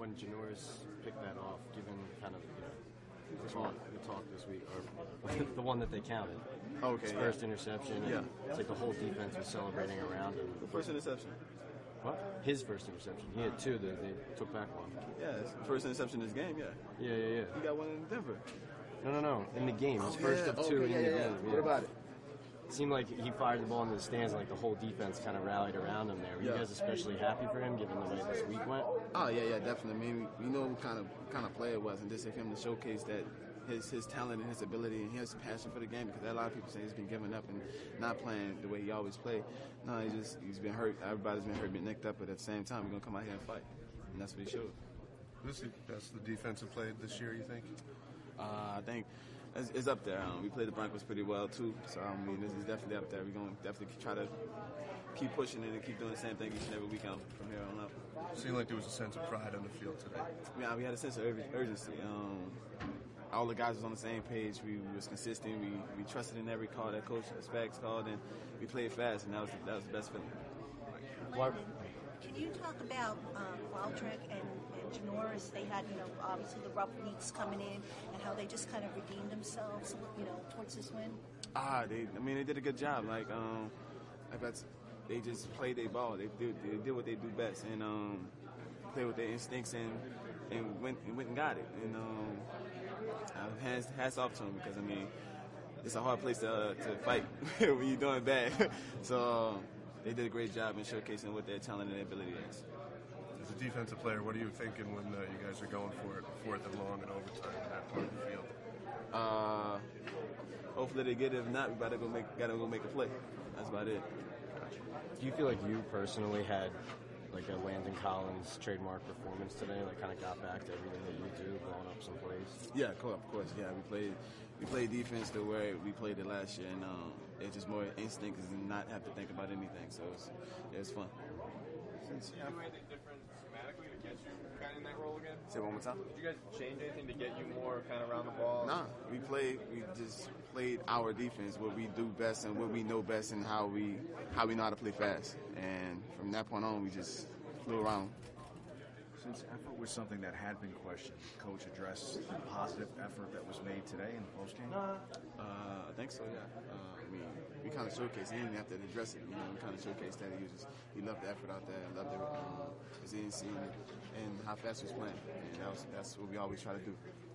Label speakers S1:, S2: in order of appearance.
S1: when Janoris picked that off, given kind of the talk this week, or the one that they counted.
S2: Okay.
S1: His first interception.
S2: Yeah.
S1: It's like the whole defense was celebrating around him.
S2: The first interception.
S1: What? His first interception. He had two that they took back one.
S2: Yeah, his first interception in this game. Yeah.
S1: Yeah.
S2: He got one in Denver.
S1: No. In the game, his first of two in the game. Yeah.
S2: What about it?
S1: It seemed like he fired the ball into the stands, and like the whole defense kind of rallied around him there. Were you guys especially happy for him, given the way this week went?
S2: Oh yeah, definitely. I mean, we know what kind of player it was, and just for him to showcase that his talent and his ability and his passion for the game, because a lot of people say he's been giving up and not playing the way he always played. No, he's been hurt. Everybody's been hurt, been nicked up, but at the same time, we're gonna come out here and fight, and that's what he showed.
S3: That's the defensive play this year, you think?
S2: I think it's up there. We played the Broncos pretty well too, so I mean, this is definitely up there. We're gonna definitely try to keep pushing it and keep doing the same thing each and every weekend from here on up.
S3: It seemed like there was a sense of pride on the field today.
S2: Yeah, we had a sense of urgency. All the guys was on the same page. We was consistent. We trusted in every call that Coach Spags called, and we played fast, and that was the best feeling.
S4: Can you talk about Waldrick and Janoris? They had, obviously the rough weeks coming in, and how they just kind of redeemed themselves, towards this win.
S2: They did a good job. They just played their ball. They did what they do best, and played with their instincts and went and got it. And hats off to them, because it's a hard place to fight when you're doing bad. So they did a great job in showcasing what their talent and their ability is.
S3: As a defensive player, what are you thinking when you guys are going for it, 4th and long and overtime in that part of the field?
S2: Hopefully they get it. If not, we gotta go make a play. That's about it.
S1: Do you feel like you personally had like a Landon Collins trademark performance today, like kind of got back to everything that you do, blowing up some plays?
S2: Yeah, of course. Yeah, we played defense the way we played it last year, and it's just more instinct and not have to think about anything. So it was fun.
S5: Did you do anything different schematically to get you kind of in that role again?
S2: Say it one more time.
S5: Did you guys change anything to get you more kind of around the ball?
S2: Nah, we just played our defense, what we do best and what we know best, and how we know how to play fast. And from that point on, we just flew around.
S6: Since effort was something that had been questioned, Coach addressed the positive effort that was made today in the postgame?
S2: I think so, yeah. We kind of showcased, he didn't have to address it, we kind of showcased that he loved the effort out there, loved the resiliency and how fast he was playing. And that's what we always try to do.